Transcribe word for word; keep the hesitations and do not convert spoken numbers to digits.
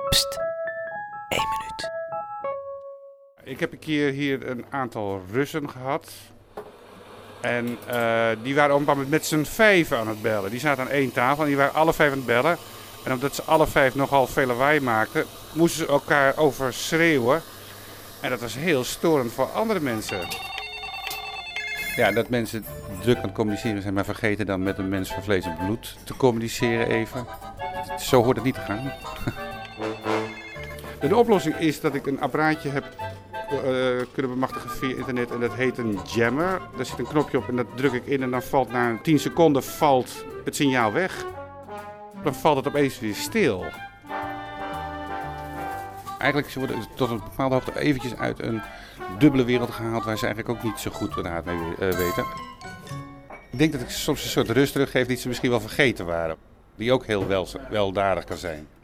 Pst, één minuut. Ik heb een keer hier een aantal Russen gehad. En uh, die waren op een bepaald moment met z'n vijf aan het bellen. Die zaten aan één tafel en die waren alle vijf aan het bellen. En omdat ze alle vijf nogal veel lawaai maakten, moesten ze elkaar overschreeuwen. En dat was heel storend voor andere mensen. Ja, dat mensen druk aan het communiceren zijn, maar vergeten dan met een mens van vlees en bloed te communiceren even. Zo hoort het niet te gaan. De oplossing is dat ik een apparaatje heb uh, kunnen bemachtigen via internet en dat heet een jammer. Daar zit een knopje op en dat druk ik in en dan valt na tien seconden valt het signaal weg. Dan valt het opeens weer stil. Eigenlijk worden ze tot een bepaalde hoogte eventjes uit een dubbele wereld gehaald waar ze eigenlijk ook niet zo goed raad mee uh, weten. Ik denk dat ik soms een soort rust teruggeef die ze misschien wel vergeten waren. Die ook heel wel, weldadig kan zijn.